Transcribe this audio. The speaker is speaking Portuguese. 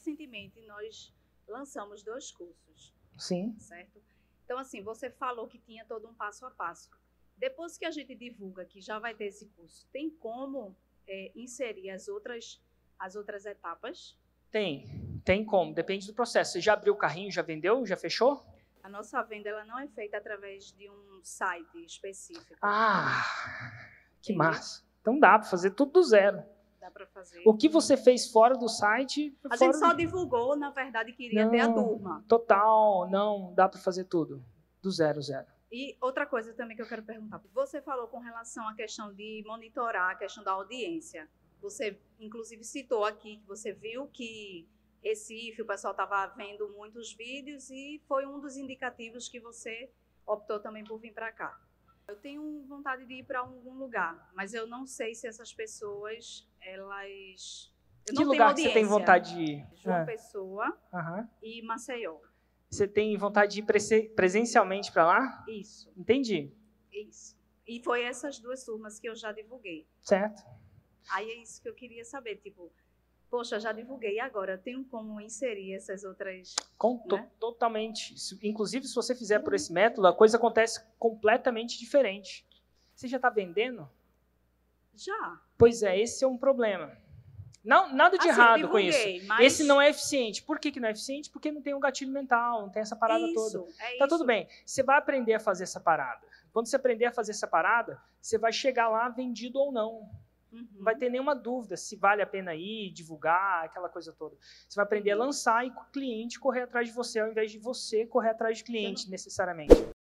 recentemente nós lançamos 2 cursos. Sim. Certo? Então, assim, você falou que tinha todo um passo a passo. Depois que a gente divulga que já vai ter esse curso, tem como inserir as outras etapas? Tem como, depende do processo. Você já abriu o carrinho, já vendeu, já fechou? A nossa venda ela não é feita através de um site específico. Ah, que Entendi. massa. Então dá para fazer tudo do zero. Dá para fazer. O que você fez fora do site... A gente só divulgou, na verdade, que iria ter a turma. Total, não, dá para fazer tudo. Do zero. E outra coisa também que eu quero perguntar. Você falou com relação à questão de monitorar, a questão da audiência. Você, inclusive, citou aqui que você viu que Recife, o pessoal estava vendo muitos vídeos e foi um dos indicativos que você optou também por vir para cá. Eu tenho vontade de ir para algum lugar, mas eu não sei se essas pessoas, elas... Que lugar que você tem vontade de ir? João Pessoa e Maceió. Você tem vontade de ir presencialmente para lá? Isso. Entendi. Isso. E foi essas 2 turmas que eu já divulguei. Certo. Aí é isso que eu queria saber, tipo, poxa, já divulguei, agora eu tenho como inserir essas outras... Né? Totalmente. Inclusive, se você fizer por esse método, a coisa acontece completamente diferente. Você já está vendendo? Já. Pois é, esse é um problema. Não, nada de errado com isso. Mas... Esse não é eficiente. Por que não é eficiente? Porque não tem um gatilho mental, não tem essa parada toda. Tá tudo bem. Você vai aprender a fazer essa parada. Quando você aprender a fazer essa parada, você vai chegar lá vendido ou não. Não vai ter nenhuma dúvida se vale a pena ir, divulgar, aquela coisa toda. Você vai aprender a lançar e o cliente correr atrás de você, ao invés de você correr atrás de cliente, necessariamente.